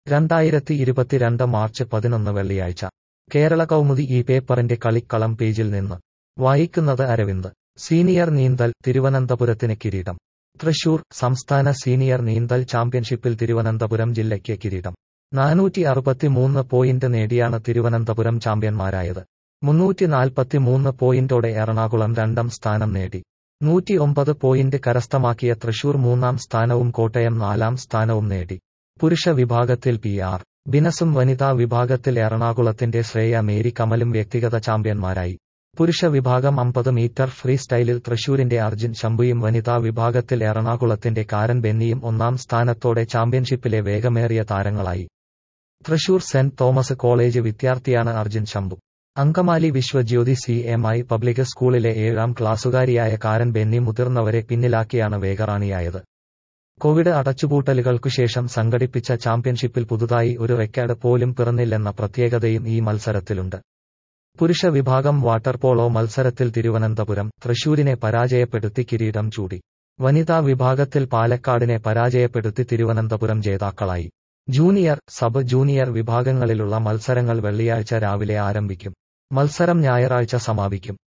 2022 March 11 വെള്ളിയാഴ്ച കേരള കൗമുദി ഈ പേപ്പറിന്റെ കളിക്കളം പേജിൽ നിന്ന് വായിക്കുന്നത് അരവിന്ദ്. സീനിയർ നീന്തൽ, തിരുവനന്തപുരത്തിന് കിരീടം. തൃശൂർ. സംസ്ഥാന സീനിയർ നീന്തൽ ചാമ്പ്യൻഷിപ്പിൽ തിരുവനന്തപുരം ജില്ലയ്ക്ക് കിരീടം. 463 പോയിന്റ് നേടിയാണ് തിരുവനന്തപുരം ചാമ്പ്യന്മാരായത്. 343 പോയിന്റോടെ എറണാകുളം രണ്ടാം സ്ഥാനം നേടി. 109 പോയിന്റ് കരസ്ഥമാക്കിയ തൃശൂർ മൂന്നാം സ്ഥാനവും കോട്ടയം നാലാം സ്ഥാനവും നേടി. പുരുഷ വിഭാഗത്തിൽ PR ബിനസും വനിതാ വിഭാഗത്തിൽ എറണാകുളത്തിന്റെ ശ്രേയ മേരി കമലും വ്യക്തിഗത ചാമ്പ്യന്മാരായി. പുരുഷ വിഭാഗം 50 മീറ്റർ ഫ്രീ സ്റ്റൈലിൽ തൃശൂരിന്റെ അർജുൻ ശംഭുയും വനിതാ വിഭാഗത്തിൽ എറണാകുളത്തിന്റെ കാരൻ ബെന്നിയും ഒന്നാം സ്ഥാനത്തോടെ ചാമ്പ്യൻഷിപ്പിലെ വേഗമേറിയ താരങ്ങളായി. തൃശൂർ സെന്റ് തോമസ് കോളേജ് വിദ്യാർത്ഥിയാണ് അർജുൻ ശംഭു. അങ്കമാലി വിശ്വജ്യോതി CMI പബ്ലിക് സ്കൂളിലെ 7ാം ക്ലാസുകാരിയായ കാരൻ ബെന്നി മുതിർന്നവരെ പിന്നിലാക്കിയാണ് വേഗറാണിയായത്. കോവിഡ് അടച്ചുപൂട്ടലുകൾക്കുശേഷം സംഘടിപ്പിച്ച ചാമ്പ്യൻഷിപ്പിൽ പുതുതായി ഒരു റെക്കോർഡ് പോലും പിറന്നില്ലെന്ന പ്രത്യേകതയും ഈ മത്സരത്തിലുണ്ട്. പുരുഷ വിഭാഗം വാട്ടർ പോളോ മത്സരത്തിൽ തിരുവനന്തപുരം തൃശൂരിനെ പരാജയപ്പെടുത്തി കിരീടം ചൂടി. വനിതാ വിഭാഗത്തിൽ പാലക്കാടിനെ പരാജയപ്പെടുത്തി തിരുവനന്തപുരം ജേതാക്കളായി. ജൂനിയർ, സബ് ജൂനിയർ വിഭാഗങ്ങളിലുള്ള മത്സരങ്ങൾ വെള്ളിയാഴ്ച രാവിലെ ആരംഭിക്കും. മത്സരം ഞായറാഴ്ച സമാപിക്കും.